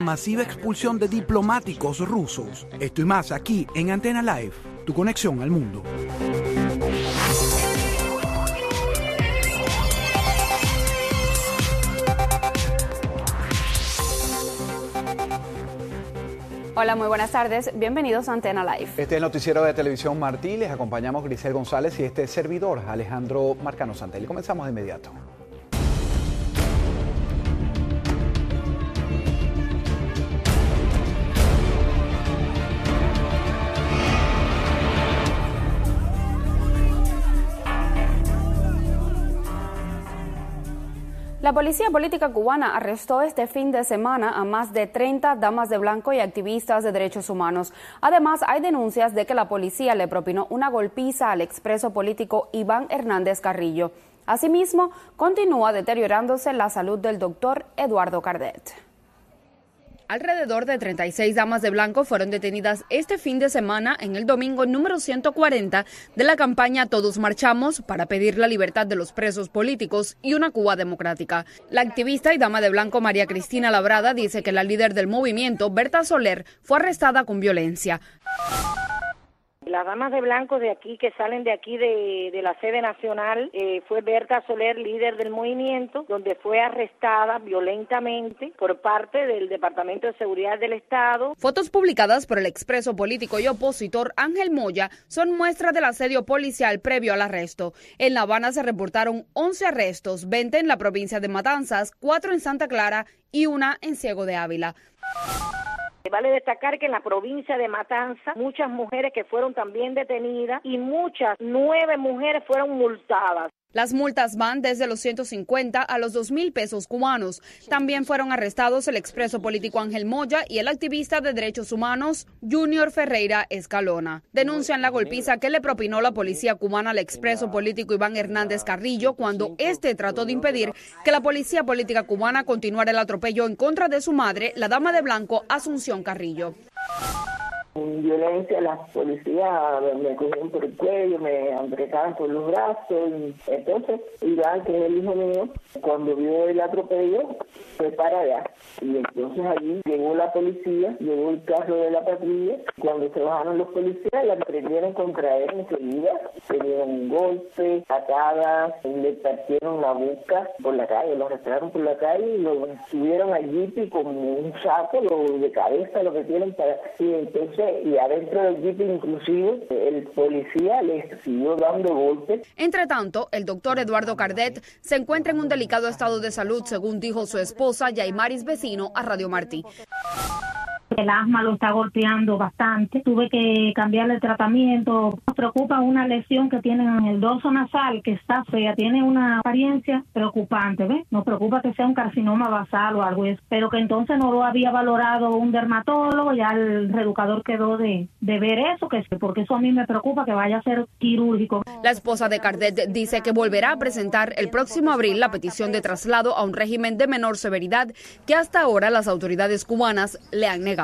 Masiva expulsión de diplomáticos rusos. Esto y más aquí en Antena Live, tu conexión al mundo. Hola, muy buenas tardes. Bienvenidos a Antena Live. Este es el noticiero de Televisión Martí. Les acompañamos Grisel González y este servidor, Alejandro Marcano Santelli. Comenzamos de inmediato. La policía política cubana arrestó este fin de semana a más de 30 damas de blanco y activistas de derechos humanos. Además, hay denuncias de que la policía le propinó una golpiza al expreso político Iván Hernández Carrillo. Asimismo, continúa deteriorándose la salud del doctor Eduardo Cardet. Alrededor de 36 damas de blanco fueron detenidas este fin de semana en el domingo número 140 de la campaña Todos Marchamos para pedir la libertad de los presos políticos y una Cuba democrática. La activista y dama de blanco María Cristina Labrada dice que la líder del movimiento, Berta Soler, fue arrestada con violencia. Las damas de blanco de aquí, que salen de aquí de la sede nacional, fue Berta Soler, líder del movimiento, donde fue arrestada violentamente por parte del Departamento de Seguridad del Estado. Fotos publicadas por el expreso político y opositor Ángel Moya son muestra del asedio policial previo al arresto. En La Habana se reportaron 11 arrestos, 20 en la provincia de Matanzas, 4 en Santa Clara y 1 en Ciego de Ávila. Vale destacar que en la provincia de Matanzas, muchas mujeres que fueron también detenidas y 9 mujeres fueron multadas. Las multas van desde los 150 a los 2.000 pesos cubanos. También fueron arrestados el expreso político Ángel Moya y el activista de derechos humanos Junior Ferreira Escalona. Denuncian la golpiza que le propinó la policía cubana al expreso político Iván Hernández Carrillo cuando este trató de impedir que la policía política cubana continuara el atropello en contra de su madre, la dama de blanco Asunción Carrillo. En violencia, las policías me cogían por el cuello, me apretaban por los brazos. Entonces, Iván, que es el hijo mío, cuando vio el atropello, fue para allá. Y entonces allí llegó la policía, llegó el carro de la patrulla. Cuando se bajaron los policías, la emprendieron contra él enseguida. Le dieron golpes, patadas, le partieron la boca por la calle, lo arrastraron por la calle y lo subieron al jeep y con un saco de cabeza, lo que tienen para... Y entonces, y adentro del jeep inclusive el policía le siguió dando golpes. Entre tanto, el doctor Eduardo Cardet se encuentra en un delicado estado de salud, según dijo su esposa Yaimaris Vecino a Radio Martí. El asma lo está golpeando bastante. Tuve que cambiarle el tratamiento. Nos preocupa una lesión que tiene en el dorso nasal, que está fea. Tiene una apariencia preocupante, ¿ves? Nos preocupa que sea un carcinoma basal o algo, pero que entonces no lo había valorado un dermatólogo. Ya el reeducador quedó de ver eso, porque eso a mí me preocupa que vaya a ser quirúrgico. La esposa de Cardet dice que volverá a presentar el próximo abril la petición de traslado a un régimen de menor severidad que hasta ahora las autoridades cubanas le han negado.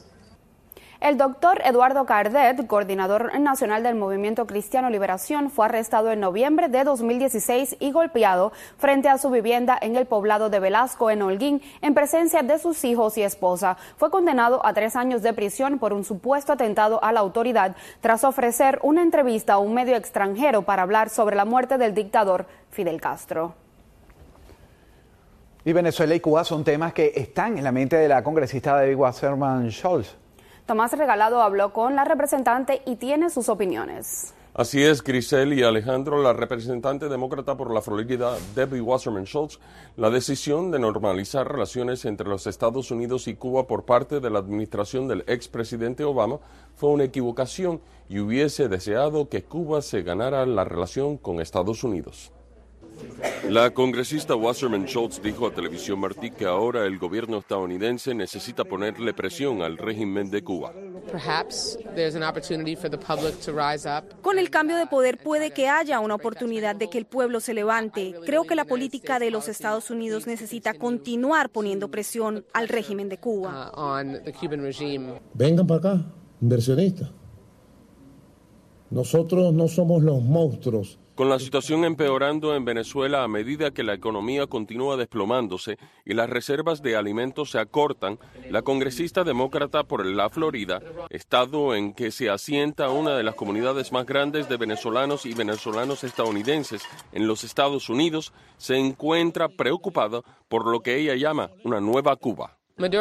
El doctor Eduardo Cardet, coordinador nacional del Movimiento Cristiano Liberación, fue arrestado en noviembre de 2016 y golpeado frente a su vivienda en el poblado de Velasco, en Holguín, en presencia de sus hijos y esposa. Fue condenado a 3 años de prisión por un supuesto atentado a la autoridad, tras ofrecer una entrevista a un medio extranjero para hablar sobre la muerte del dictador Fidel Castro. Y Venezuela y Cuba son temas que están en la mente de la congresista Debbie Wasserman Schultz. Tomás Regalado habló con la representante y tiene sus opiniones. Así es, Grisel y Alejandro, la representante demócrata por la Florida, Debbie Wasserman Schultz, la decisión de normalizar relaciones entre los Estados Unidos y Cuba por parte de la administración del expresidente Obama fue una equivocación y hubiese deseado que Cuba se ganara la relación con Estados Unidos. La congresista Wasserman Schultz dijo a Televisión Martí que ahora el gobierno estadounidense necesita ponerle presión al régimen de Cuba. Con el cambio de poder puede que haya una oportunidad de que el pueblo se levante. Creo que la política de los Estados Unidos necesita continuar poniendo presión al régimen de Cuba. Vengan para acá, inversionistas. Nosotros no somos los monstruos Con la situación empeorando en Venezuela a medida que la economía continúa desplomándose y las reservas de alimentos se acortan, la congresista demócrata por la Florida, estado en que se asienta una de las comunidades más grandes de venezolanos y venezolanos estadounidenses en los Estados Unidos, se encuentra preocupada por lo que ella llama una nueva Cuba.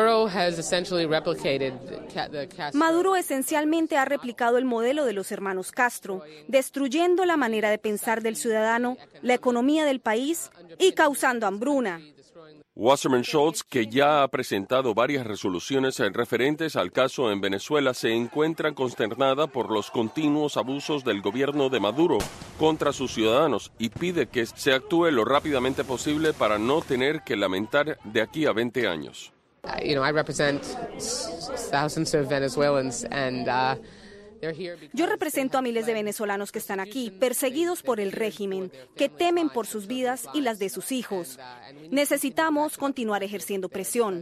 Maduro esencialmente ha replicado el modelo de los hermanos Castro, destruyendo la manera de pensar del ciudadano, la economía del país y causando hambruna. Wasserman Schultz, que ya ha presentado varias resoluciones referentes al caso en Venezuela, se encuentra consternada por los continuos abusos del gobierno de Maduro contra sus ciudadanos y pide que se actúe lo rápidamente posible para no tener que lamentar de aquí a 20 años. I represent thousands of Venezuelans and Yo represento a miles de venezolanos que están aquí, perseguidos por el régimen, que temen por sus vidas y las de sus hijos. Necesitamos continuar ejerciendo presión.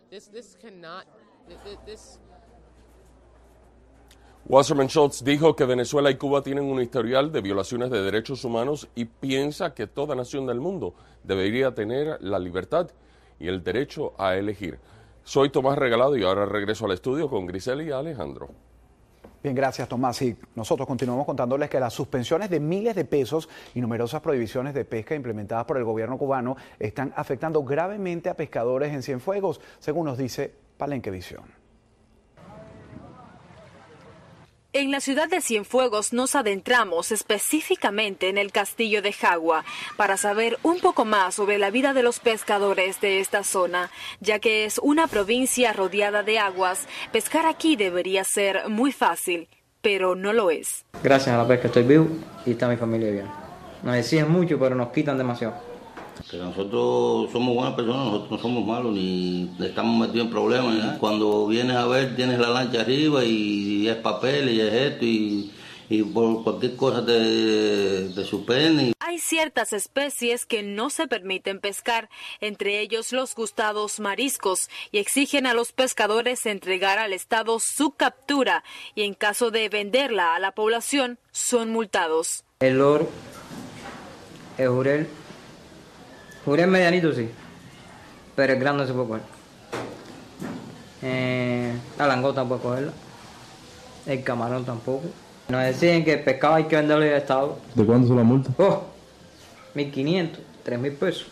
Wasserman Schultz dijo que Venezuela y Cuba tienen un historial de violaciones de derechos humanos y piensa que toda nación del mundo debería tener la libertad y el derecho a elegir. Soy Tomás Regalado y ahora regreso al estudio con Grisel y Alejandro. Bien, gracias Tomás. Y nosotros continuamos contándoles que las suspensiones de miles de pesos y numerosas prohibiciones de pesca implementadas por el gobierno cubano están afectando gravemente a pescadores en Cienfuegos, según nos dice Palenquevisión. En la ciudad de Cienfuegos nos adentramos específicamente en el castillo de Jagua para saber un poco más sobre la vida de los pescadores de esta zona, ya que es una provincia rodeada de aguas. Pescar aquí debería ser muy fácil, pero no lo es. Gracias a la pesca estoy vivo y está mi familia bien. Nos exigen mucho, pero nos quitan demasiado. Que nosotros somos buenas personas, nosotros no somos malos ni estamos metidos en problemas. ¿Eh? Cuando vienes a ver, tienes la lancha arriba y es papel y es esto y por cualquier cosa te suspenden. Hay ciertas especies que no se permiten pescar, entre ellos los gustados mariscos, y exigen a los pescadores entregar al Estado su captura y en caso de venderla a la población son multados. El oro, el jurel. Jurel medianito sí, pero el grande no se puede coger. La langota no puede cogerla, el camarón tampoco. Nos deciden que el pescado hay que venderlo al Estado. ¿De cuánto son las multas? 1.500, 3.000 pesos.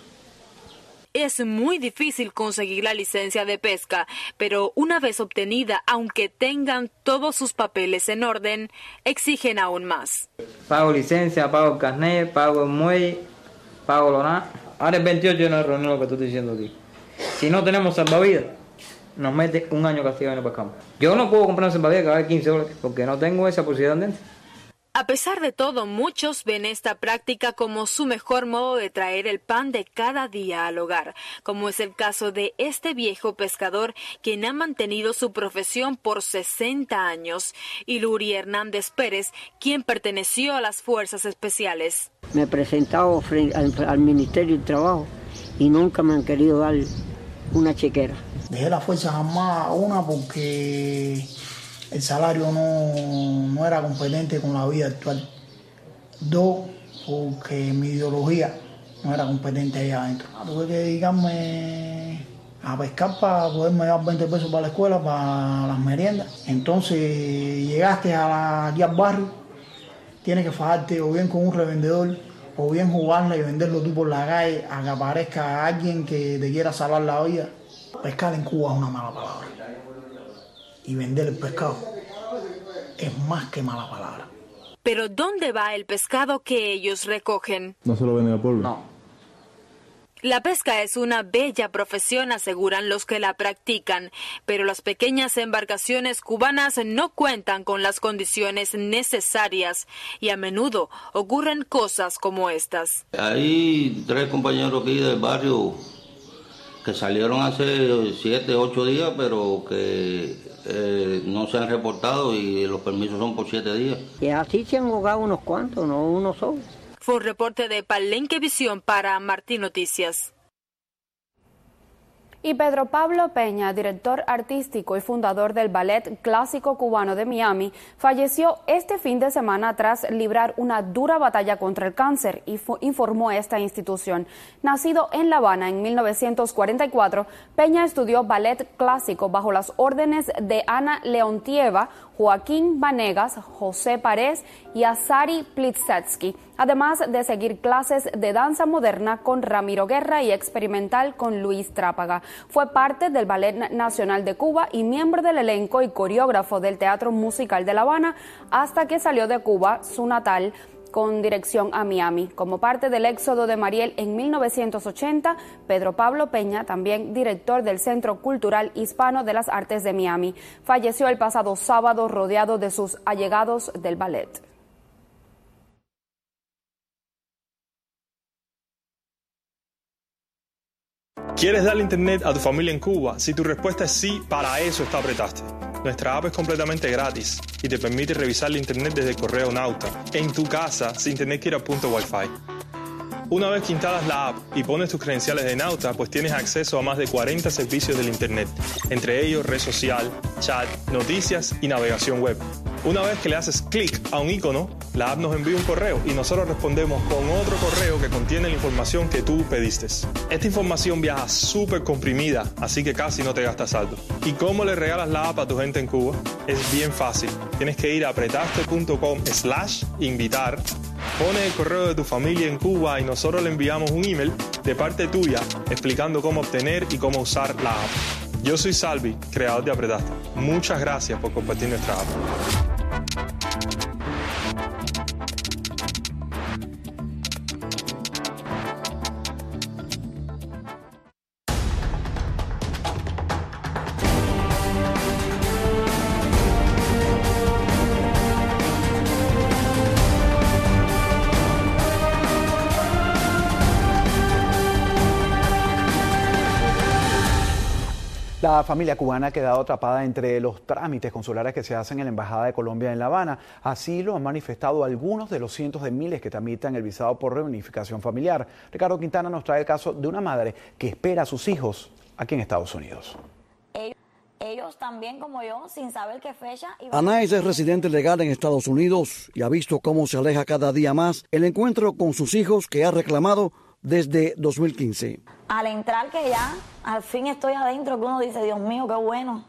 Es muy difícil conseguir la licencia de pesca, pero una vez obtenida, aunque tengan todos sus papeles en orden, exigen aún más. Pago licencia, pago el carnet, pago el muelle, pago lo nada. Ahora el 28 yo no reunión lo que tú estás diciendo aquí. Si no tenemos salvavidas, nos mete un año castigado y no pescamos. Yo no puedo comprar una salvavidas que vale 15 dólares porque no tengo esa posibilidad dentro. A pesar de todo, muchos ven esta práctica como su mejor modo de traer el pan de cada día al hogar, como es el caso de este viejo pescador quien ha mantenido su profesión por 60 años, y Luri Hernández Pérez, quien perteneció a las Fuerzas Especiales. Me he presentado al Ministerio de Trabajo y nunca me han querido dar una chequera. Dejé las Fuerzas Armadas, una porque el salario no era competente con la vida actual. 2, porque mi ideología no era competente allá adentro. Tuve que dedicarme a pescar para poderme dar 20 pesos para la escuela, para las meriendas. Entonces llegaste aquí al barrio, tienes que fajarte o bien con un revendedor o bien jugarla y venderlo tú por la calle a que aparezca alguien que te quiera salvar la vida. Pescar en Cuba es una mala palabra. Y vender el pescado es más que mala palabra. Pero ¿dónde va el pescado que ellos recogen? ¿No se lo venden al pueblo? No. La pesca es una bella profesión, aseguran los que la practican, pero las pequeñas embarcaciones cubanas no cuentan con las condiciones necesarias y a menudo ocurren cosas como estas. Hay 3 compañeros aquí del barrio que salieron hace 7, 8 días, pero que no se han reportado y los permisos son por 7 días. Y así se han jugado unos cuantos, no uno solo. Fue un reporte de Palenquevisión para Martín Noticias. Y Pedro Pablo Peña, director artístico y fundador del Ballet Clásico Cubano de Miami, falleció este fin de semana tras librar una dura batalla contra el cáncer, informó esta institución. Nacido en La Habana en 1944, Peña estudió ballet clásico bajo las órdenes de Ana Leontieva, Joaquín Vanegas, José Párez y Azari Plisetski, además de seguir clases de danza moderna con Ramiro Guerra y experimental con Luis Trápaga. Fue parte del Ballet Nacional de Cuba y miembro del elenco y coreógrafo del Teatro Musical de La Habana hasta que salió de Cuba, su natal, con dirección a Miami. Como parte del éxodo de Mariel en 1980, Pedro Pablo Peña, también director del Centro Cultural Hispano de las Artes de Miami, falleció el pasado sábado rodeado de sus allegados del ballet. ¿Quieres darle internet a tu familia en Cuba? Si tu respuesta es sí, para eso está Apretaste. Nuestra app es completamente gratis y te permite revisar la internet desde el correo Nauta, en tu casa, sin tener que ir a punto Wi-Fi. Una vez que instalas la app y pones tus credenciales de Nauta, pues tienes acceso a más de 40 servicios del internet, entre ellos red social, chat, noticias y navegación web. Una vez que le haces clic a un icono, la app nos envía un correo y nosotros respondemos con otro correo que contiene la información que tú pediste. Esta información viaja súper comprimida, así que casi no te gastas saldo. ¿Y cómo le regalas la app a tu gente en Cuba? Es bien fácil. Tienes que ir a apretaste.com/invitar, pones el correo de tu familia en Cuba y nosotros le enviamos un email de parte tuya explicando cómo obtener y cómo usar la app. Yo soy Salvi, creador de Apretaste. Muchas gracias por compartir nuestra app. La familia cubana ha quedado atrapada entre los trámites consulares que se hacen en la Embajada de Colombia en La Habana. Así lo han manifestado algunos de los cientos de miles que tramitan el visado por reunificación familiar. Ricardo Quintana nos trae el caso de una madre que espera a sus hijos aquí en Estados Unidos. Ellos también, como yo, sin saber qué fecha. Anaís es residente legal en Estados Unidos y ha visto cómo se aleja cada día más el encuentro con sus hijos que ha reclamado desde 2015. Al entrar que ya, al fin estoy adentro, que uno dice, Dios mío, qué bueno.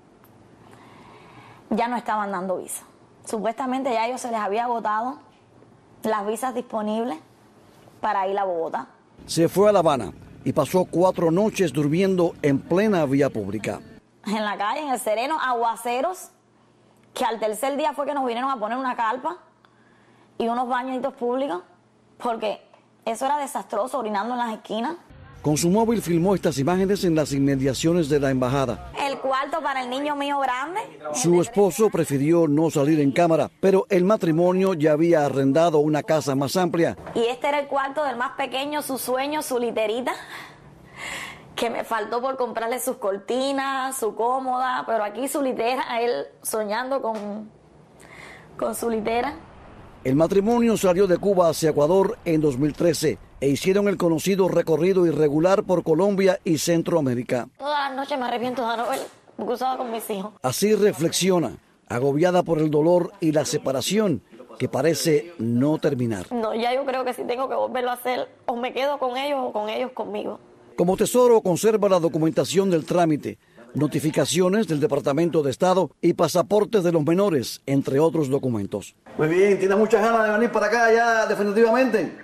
Ya no estaban dando visa. Supuestamente ya a ellos se les había agotado las visas disponibles para ir a Bogotá. Se fue a La Habana y pasó 4 noches durmiendo en plena vía pública. En la calle, en el sereno, aguaceros, que al tercer día fue que nos vinieron a poner una carpa y unos bañitos públicos, porque eso era desastroso, orinando en las esquinas. Con su móvil filmó estas imágenes en las inmediaciones de la embajada. El cuarto para el niño mío grande. Su esposo prefirió no salir en cámara, pero el matrimonio ya había arrendado una casa más amplia. Y este era el cuarto del más pequeño, su sueño, su literita, que me faltó por comprarle sus cortinas, su cómoda, pero aquí su litera, él soñando con su litera. El matrimonio salió de Cuba hacia Ecuador en 2013 e hicieron el conocido recorrido irregular por Colombia y Centroamérica. Todas las noches me arrepiento de no haber cruzado con mis hijos. Así reflexiona, agobiada por el dolor y la separación que parece no terminar. No, ya yo creo que sí tengo que volverlo a hacer, o me quedo con ellos o con ellos conmigo. Como tesoro conserva la documentación del trámite, notificaciones del Departamento de Estado y pasaportes de los menores, entre otros documentos. Muy bien, ¿tienes muchas ganas de venir para acá ya definitivamente?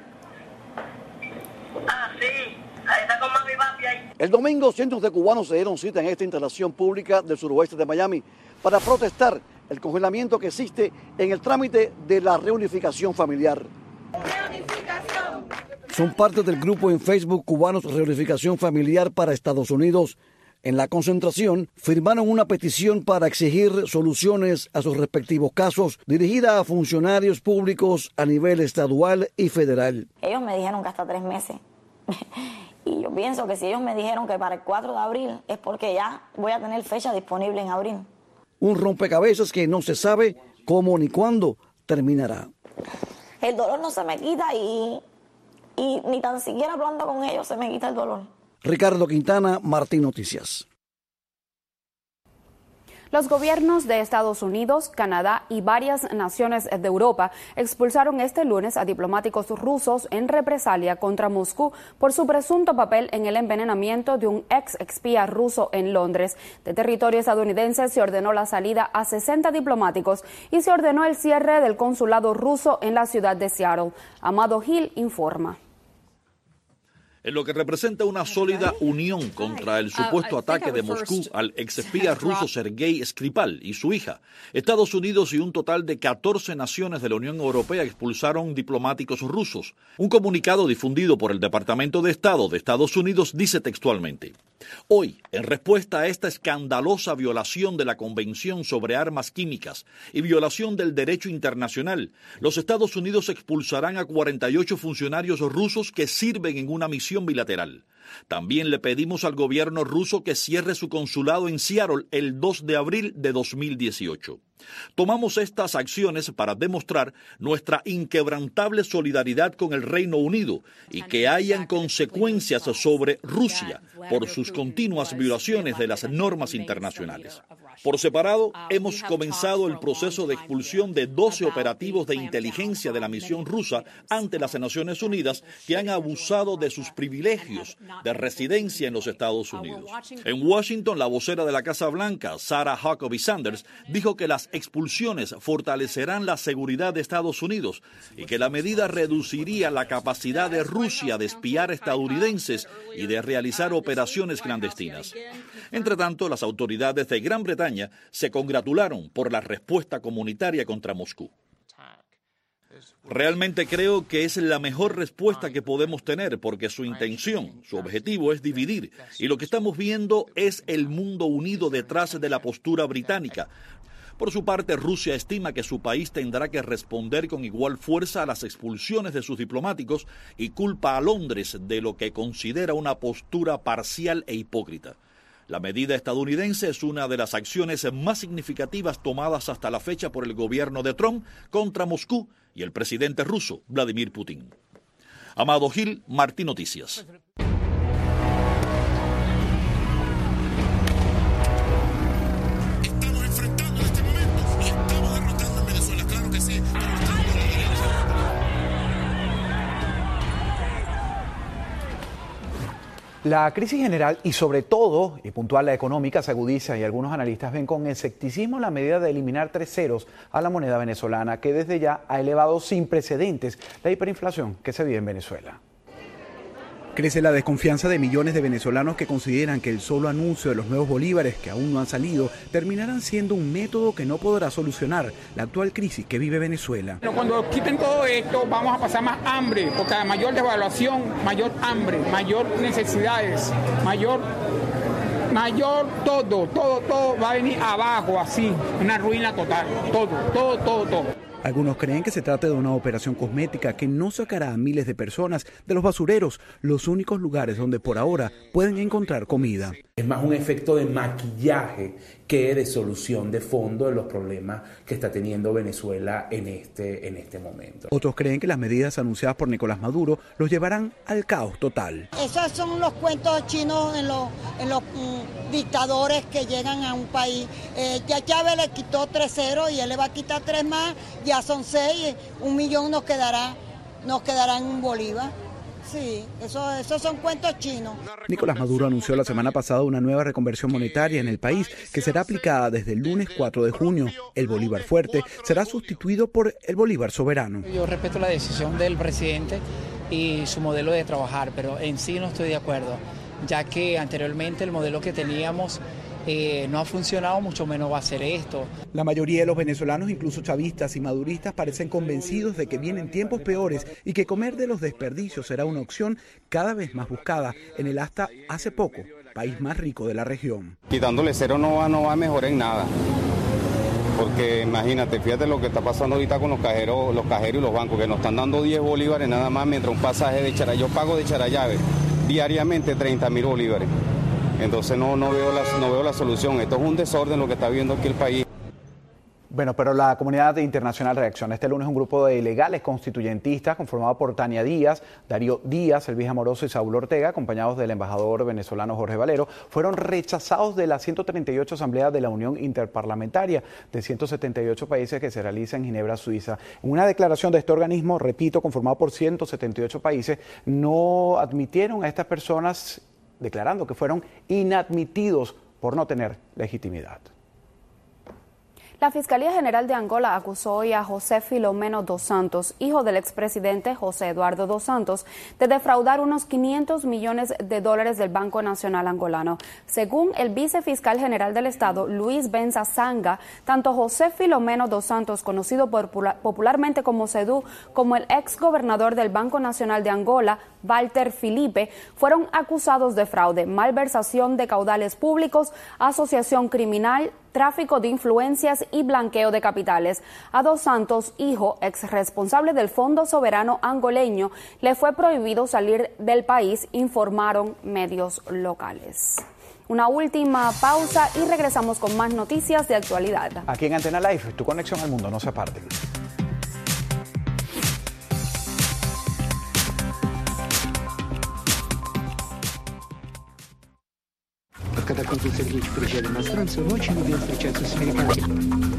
Ah, sí, ahí está con mami y papi ahí. El domingo, cientos de cubanos se dieron cita en esta instalación pública del suroeste de Miami para protestar el congelamiento que existe en el trámite de la reunificación familiar. ¡Reunificación! Son parte del grupo en Facebook Cubanos Reunificación Familiar para Estados Unidos. En la concentración firmaron una petición para exigir soluciones a sus respectivos casos, dirigida a funcionarios públicos a nivel estadual y federal. Ellos me dijeron que hasta 3 meses. Y yo pienso que si ellos me dijeron que para el 4 de abril es porque ya voy a tener fecha disponible en abril. Un rompecabezas que no se sabe cómo ni cuándo terminará. El dolor no se me quita y ni tan siquiera hablando con ellos se me quita el dolor. Ricardo Quintana, Martín Noticias. Los gobiernos de Estados Unidos, Canadá y varias naciones de Europa expulsaron este lunes a diplomáticos rusos en represalia contra Moscú por su presunto papel en el envenenamiento de un ex espía ruso en Londres. De territorio estadounidense se ordenó la salida a 60 diplomáticos y se ordenó el cierre del consulado ruso en la ciudad de Seattle. Amado Gil informa. En lo que representa una sólida unión contra el supuesto ataque de Moscú al exespía ruso Sergei Skripal y su hija, Estados Unidos y un total de 14 naciones de la Unión Europea expulsaron diplomáticos rusos. Un comunicado difundido por el Departamento de Estado de Estados Unidos dice textualmente: hoy, en respuesta a esta escandalosa violación de la Convención sobre Armas Químicas y violación del derecho internacional, los Estados Unidos expulsarán a 48 funcionarios rusos que sirven en una misión bilateral. También le pedimos al gobierno ruso que cierre su consulado en Seattle el 2 de abril de 2018. Tomamos estas acciones para demostrar nuestra inquebrantable solidaridad con el Reino Unido y que hayan consecuencias sobre Rusia por sus continuas violaciones de las normas internacionales. Por separado, hemos comenzado el proceso de expulsión de 12 operativos de inteligencia de la misión rusa ante las Naciones Unidas que han abusado de sus privilegios de residencia en los Estados Unidos. En Washington, la vocera de la Casa Blanca, Sarah Huckabee Sanders, dijo que las expulsiones fortalecerán la seguridad de Estados Unidos y que la medida reduciría la capacidad de Rusia de espiar estadounidenses y de realizar operaciones clandestinas. Entre tanto, las autoridades de Gran Bretaña se congratularon por la respuesta comunitaria contra Moscú. Realmente creo que es la mejor respuesta que podemos tener porque su intención, su objetivo es dividir y lo que estamos viendo es el mundo unido detrás de la postura británica. Por su parte, Rusia estima que su país tendrá que responder con igual fuerza a las expulsiones de sus diplomáticos y culpa a Londres de lo que considera una postura parcial e hipócrita. La medida estadounidense es una de las acciones más significativas tomadas hasta la fecha por el gobierno de Trump contra Moscú y el presidente ruso, Vladimir Putin. Amado Gil, Martín Noticias. La crisis general y sobre todo, y puntual la económica, se agudiza y algunos analistas ven con escepticismo la medida de eliminar 3 ceros a la moneda venezolana, que desde ya ha elevado sin precedentes la hiperinflación que se vive en Venezuela. Crece la desconfianza de millones de venezolanos que consideran que el solo anuncio de los nuevos bolívares que aún no han salido terminarán siendo un método que no podrá solucionar la actual crisis que vive Venezuela. Cuando quiten todo esto vamos a pasar más hambre, porque a mayor devaluación, mayor hambre, mayor necesidades, mayor todo va a venir abajo así, una ruina total, todo. Algunos creen que se trata de una operación cosmética que no sacará a miles de personas de los basureros, los únicos lugares donde por ahora pueden encontrar comida. Es más un efecto de maquillaje que de solución de fondo de los problemas que está teniendo Venezuela en este momento. Otros creen que las medidas anunciadas por Nicolás Maduro los llevarán al caos total. Esos son los cuentos chinos en los dictadores que llegan a un país. Ya Chávez le quitó 3 ceros y él le va a quitar 3 más, ya son 6, 1 millón nos quedará en un bolívar. Sí, esos son cuentos chinos. Nicolás Maduro anunció la semana pasada una nueva reconversión monetaria en el país que será aplicada desde el lunes 4 de junio. El bolívar fuerte será sustituido por el bolívar soberano. Yo respeto la decisión del presidente y su modelo de trabajar, pero en sí no estoy de acuerdo, ya que anteriormente el modelo que teníamos no ha funcionado, mucho menos va a ser esto. La mayoría de los venezolanos, incluso chavistas y maduristas, parecen convencidos de que vienen tiempos peores y que comer de los desperdicios será una opción cada vez más buscada en el hasta hace poco país más rico de la región. Quitándole cero no va a mejorar en nada. Porque imagínate, fíjate lo que está pasando ahorita con los cajeros y los bancos, que nos están dando 10 bolívares nada más, mientras un pasaje de Charallave, yo pago de Charallave diariamente 30.000 bolívares. Entonces no veo la solución. Esto es un desorden lo que está viendo aquí el país. Bueno, pero la comunidad internacional reacciona. Este lunes un grupo de ilegales constituyentistas conformado por Tania Díaz, Darío Díaz, Elvis Amoroso y Saúl Ortega, acompañados del embajador venezolano Jorge Valero, fueron rechazados de la 138 Asamblea de la Unión Interparlamentaria de 178 países que se realiza en Ginebra, Suiza. En una declaración de este organismo, repito, conformado por 178 países, no admitieron a estas personas, declarando que fueron inadmitidos por no tener legitimidad. La Fiscalía General de Angola acusó hoy a José Filomeno dos Santos, hijo del expresidente José Eduardo dos Santos, de defraudar unos $500 millones del Banco Nacional Angolano. Según el vicefiscal general del Estado, Luis Benza Sanga, tanto José Filomeno dos Santos, conocido popularmente como Sedú, como el exgobernador del Banco Nacional de Angola, Walter Filipe, fueron acusados de fraude, malversación de caudales públicos, asociación criminal, tráfico de influencias y blanqueo de capitales. A dos Santos, hijo, ex responsable del Fondo Soberano Angoleño, le fue prohibido salir del país, informaron medios locales. Una última pausa y regresamos con más noticias de actualidad. Aquí en Antena Live, tu conexión al mundo, no se aparte. Когда Консул Сергеевич приезжали иностранцы, он очень любил встречаться с американцами.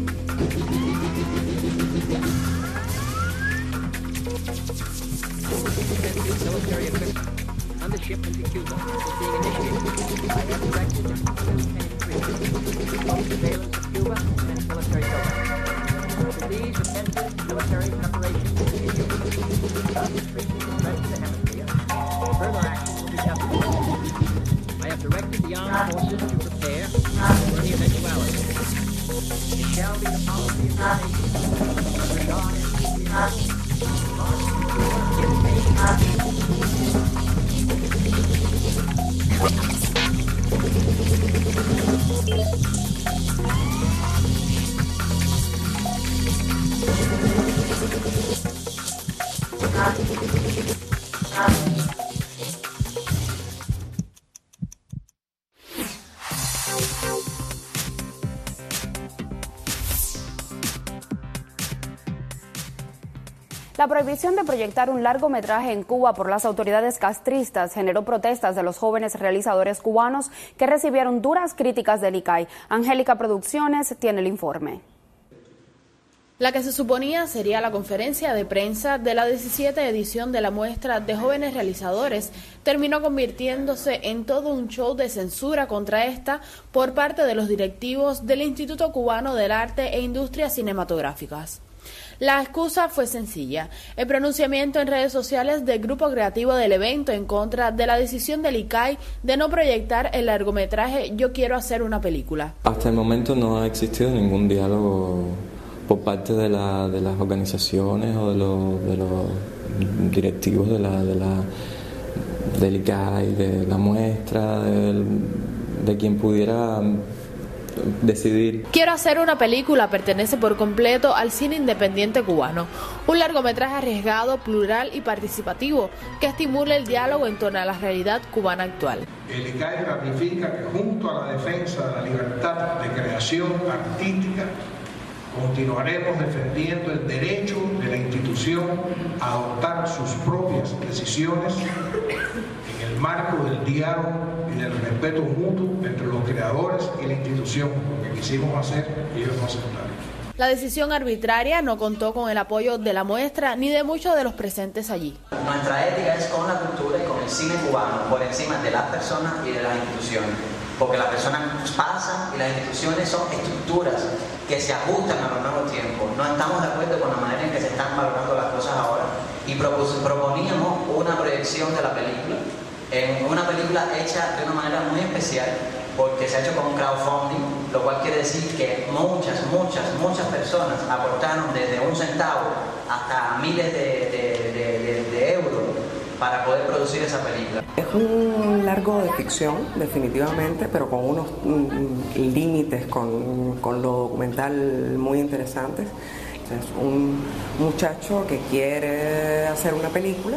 I have directed the armed forces to prepare for any eventuality. It shall be the policy of the nation to regard and keep La prohibición de proyectar un largometraje en Cuba por las autoridades castristas generó protestas de los jóvenes realizadores cubanos que recibieron duras críticas del ICAI. Angélica Producciones tiene el informe. La que se suponía sería la conferencia de prensa de la 17ª edición de la muestra de jóvenes realizadores terminó convirtiéndose en todo un show de censura contra esta por parte de los directivos del Instituto Cubano del Arte e Industrias Cinematográficas. La excusa fue sencilla, el pronunciamiento en redes sociales del grupo creativo del evento en contra de la decisión del ICAI de no proyectar el largometraje Yo quiero hacer una película. Hasta el momento no ha existido ningún diálogo por parte de las organizaciones o de los directivos del ICAI, de la muestra, de quien pudiera decidir. Quiero hacer una película pertenece por completo al cine independiente cubano, un largometraje arriesgado, plural y participativo que estimule el diálogo en torno a la realidad cubana actual. El ICAI ratifica que junto a la defensa de la libertad de creación artística continuaremos defendiendo el derecho de la institución a adoptar sus propias decisiones en el marco del diálogo y del respeto mutuo entre los creadores y la institución, lo que quisimos hacer y ellos no aceptaron. La decisión arbitraria no contó con el apoyo de la muestra ni de muchos de los presentes allí. Nuestra ética es con la cultura y con el cine cubano, por encima de las personas y de las instituciones. Porque las personas pasan y las instituciones son estructuras que se ajustan a los nuevos tiempos. No estamos de acuerdo con la manera en que se están valorando las cosas ahora y proponíamos una proyección de la película, una película hecha de una manera muy especial porque se ha hecho con un crowdfunding, lo cual quiere decir que muchas personas aportaron desde $1 hasta miles de euros para poder producir esa película. Es un largo de ficción, definitivamente, pero con unos límites con lo documental muy interesantes. Es un muchacho que quiere hacer una película,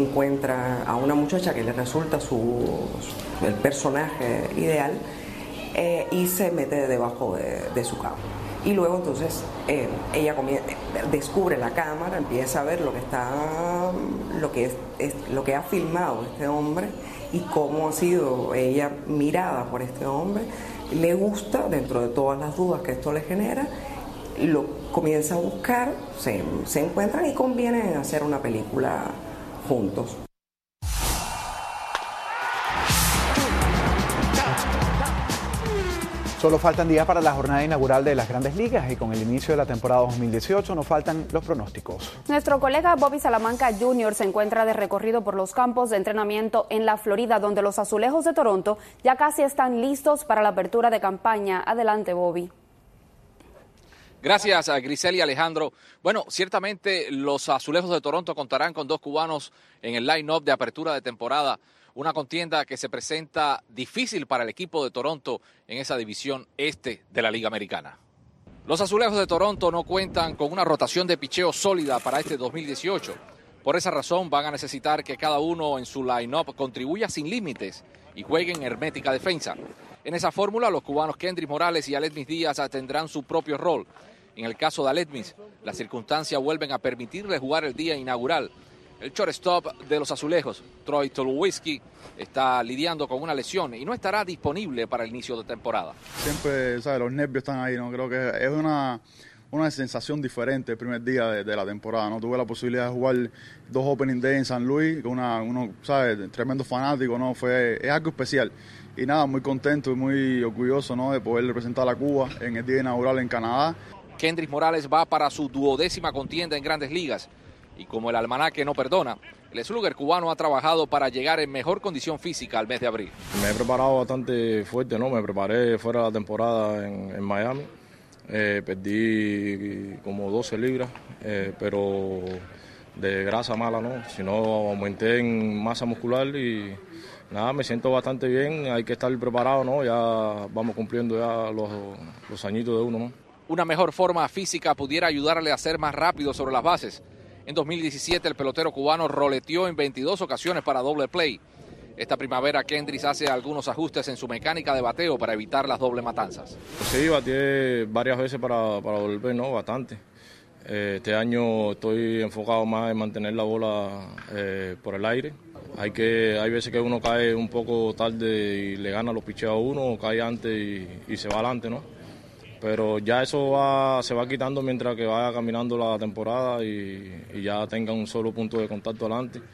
encuentra a una muchacha que le resulta el personaje ideal y se mete debajo de su cama. Y luego entonces ella descubre la cámara, empieza a ver lo que ha filmado este hombre y cómo ha sido ella mirada por este hombre. Le gusta, dentro de todas las dudas que esto le genera, lo comienza a buscar, se encuentran y convienen hacer una película juntos. Solo faltan días para la jornada inaugural de las Grandes Ligas y con el inicio de la temporada 2018 nos faltan los pronósticos. Nuestro colega Bobby Salamanca Jr. se encuentra de recorrido por los campos de entrenamiento en la Florida, donde los Azulejos de Toronto ya casi están listos para la apertura de campaña. Adelante, Bobby. Gracias a Grisel y Alejandro. Bueno, ciertamente los Azulejos de Toronto contarán con 2 cubanos en el line-up de apertura de temporada. Una contienda que se presenta difícil para el equipo de Toronto en esa división este de la Liga Americana. Los Azulejos de Toronto no cuentan con una rotación de picheo sólida para este 2018. Por esa razón van a necesitar que cada uno en su line-up contribuya sin límites y juegue en hermética defensa. En esa fórmula, los cubanos Kendrys Morales y Aledmys Díaz tendrán su propio rol. En el caso de Aledmys, las circunstancias vuelven a permitirle jugar el día inaugural. El shortstop de los Azulejos, Troy Tulowitzki, está lidiando con una lesión y no estará disponible para el inicio de temporada. Siempre, ¿sabes? Los nervios están ahí, ¿no? Creo que es una sensación diferente el primer día de la temporada, ¿no? Tuve la posibilidad de jugar 2 Opening Day en San Luis con uno, ¿sabes? Tremendo fanático, ¿no? Es algo especial. Y nada, muy contento y muy orgulloso, ¿no? De poder representar a Cuba en el día inaugural en Canadá. Kendrys Morales va para su 12ª contienda en Grandes Ligas. Y como el almanaque no perdona, el slugger cubano ha trabajado para llegar en mejor condición física al mes de abril. Me he preparado bastante fuerte, ¿no? Me preparé fuera de la temporada en Miami. Perdí como 12 libras, pero de grasa mala, ¿no? Si no, aumenté en masa muscular y nada, me siento bastante bien. Hay que estar preparado, ¿no? Ya vamos cumpliendo ya los añitos de uno, ¿no? Una mejor forma física pudiera ayudarle a ser más rápido sobre las bases. En 2017 el pelotero cubano roleteó en 22 ocasiones para doble play. Esta primavera Kendrys hace algunos ajustes en su mecánica de bateo para evitar las doble matanzas. Sí, bateé varias veces para doble play, ¿no? Bastante. Este año estoy enfocado más en mantener la bola por el aire. Hay veces que uno cae un poco tarde y le gana los picheos a uno, o cae antes y se va adelante, ¿no? Pero ya eso se va quitando mientras que vaya caminando la temporada y ya tenga un solo punto de contacto adelante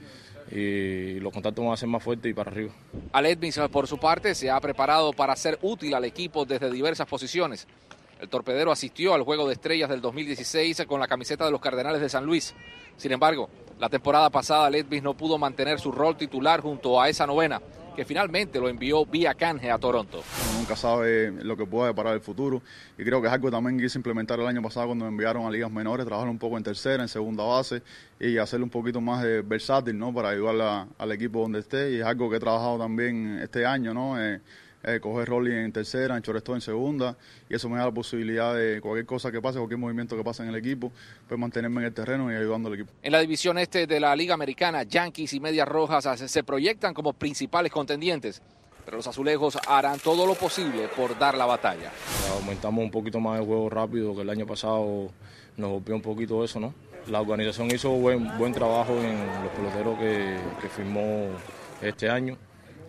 y los contactos van a ser más fuertes y para arriba. Aledmys, por su parte, se ha preparado para ser útil al equipo desde diversas posiciones. El torpedero asistió al Juego de Estrellas del 2016 con la camiseta de los Cardenales de San Luis. Sin embargo, la temporada pasada Aledmys no pudo mantener su rol titular junto a esa novena, que finalmente lo envió vía canje a Toronto. Nunca sabe lo que puede deparar el futuro y creo que es algo que también quise implementar el año pasado cuando me enviaron a ligas menores, trabajar un poco en tercera, en segunda base y hacerle un poquito más versátil, ¿no? Para ayudar al equipo donde esté, y es algo que he trabajado también este año, ¿no? Coger rol en tercera, en shortstop en segunda, y eso me da la posibilidad de cualquier cosa que pase, cualquier movimiento que pase en el equipo, pues mantenerme en el terreno y ayudando al equipo. En la división este de la Liga Americana, Yankees y Medias Rojas se proyectan como principales contendientes, pero los Azulejos harán todo lo posible por dar la batalla. Aumentamos un poquito más el juego rápido, que el año pasado nos golpeó un poquito eso, ¿no? La organización hizo buen trabajo en los peloteros que firmó este año.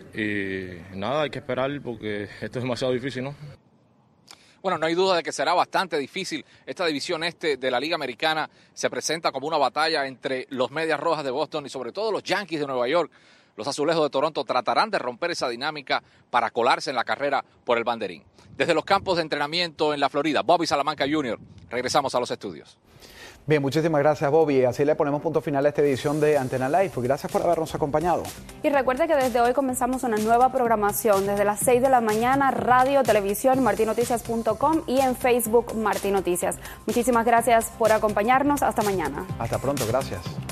Y nada, hay que esperar porque esto es demasiado difícil, ¿no? Bueno, no hay duda de que será bastante difícil. Esta división este de la Liga Americana se presenta como una batalla entre los Medias Rojas de Boston y sobre todo los Yankees de Nueva York. Los Azulejos de Toronto tratarán de romper esa dinámica para colarse en la carrera por el banderín. Desde los campos de entrenamiento en la Florida, Bobby Salamanca Jr., regresamos a los estudios. Bien, muchísimas gracias, Bobby. Así le ponemos punto final a esta edición de Antena Live. Gracias por habernos acompañado. Y recuerde que desde hoy comenzamos una nueva programación desde las 6 de la mañana, radio, televisión, martinoticias.com y en Facebook Martín Noticias. Muchísimas gracias por acompañarnos. Hasta mañana. Hasta pronto, gracias.